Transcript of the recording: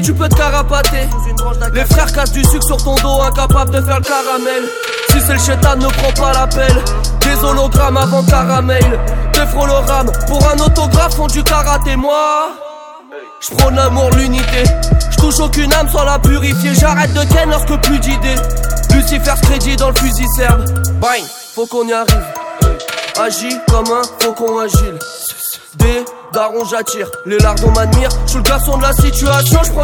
tu peux te carapater. Les frères cassent du sucre sur ton dos, incapables de faire le caramel. Si c'est le chétan, ne prends pas l'appel. Des hologrammes avant caramel. Des frolorams pour un autographe font du karaté. Moi, j'prône l'amour, l'unité. J'touche aucune âme sans la purifier. J'arrête de ken lorsque plus d'idées. Lucifer ce crédit dans le fusil serbe. Bang, faut qu'on y arrive. Agis comme un faucon agile. Des darons j'attire. Les lardons m'admirent. J'suis le garçon de la situation.